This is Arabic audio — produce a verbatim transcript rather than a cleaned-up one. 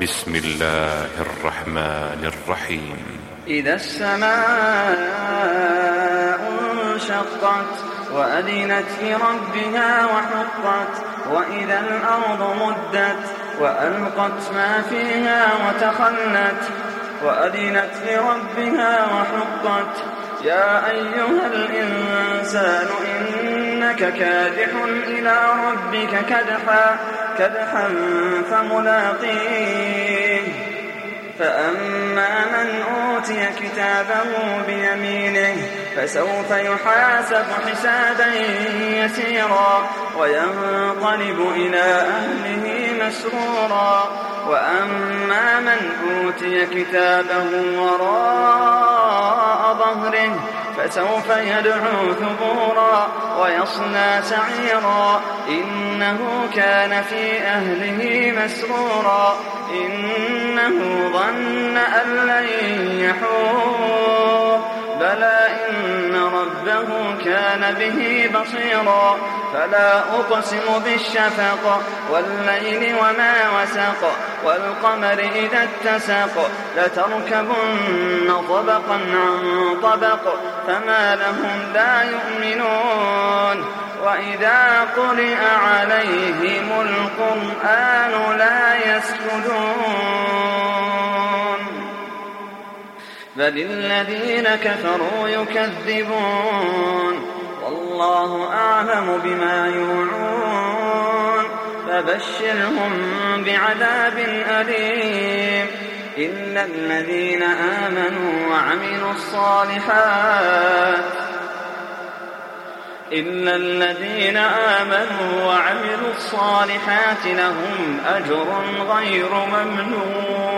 بسم الله الرحمن الرحيم. إذا السماء انشقت وأذنت لربها وحقت وإذا الأرض مدت وألقت ما فيها وتخلت وأذنت لربها وحقت يا أيها الإنسان إنك كادح إلى ربك كدحا كدحا فملاقيه فأما من أوتي كتابه بيمينه فسوف يحاسب حسابا يسيرا وينقلب إلى أهله مسرورا وأما من أوتي كتابه وراء ظهره فسوف يدعو ثبورا ويصلى سعيرا إنه كان في أهله مسرورا إنه ظن أن لن يحور بلى إن ربه كان به بصيرا فلا أقسم بالشفق والليل وما وسق والقمر إذا اتسق لتركبن طبقا عن طبق فما لهم لا يؤمنون وإذا قرئ عليهم القرآن لا يسجدون بل الذين كفروا يكذبون والله أعلم بما يوعون فبشرهم بعذاب أليم إلا الذين آمنوا وعملوا الصالحات إلا الذين آمنوا وعملوا الصالحات لهم أجر غير ممنون.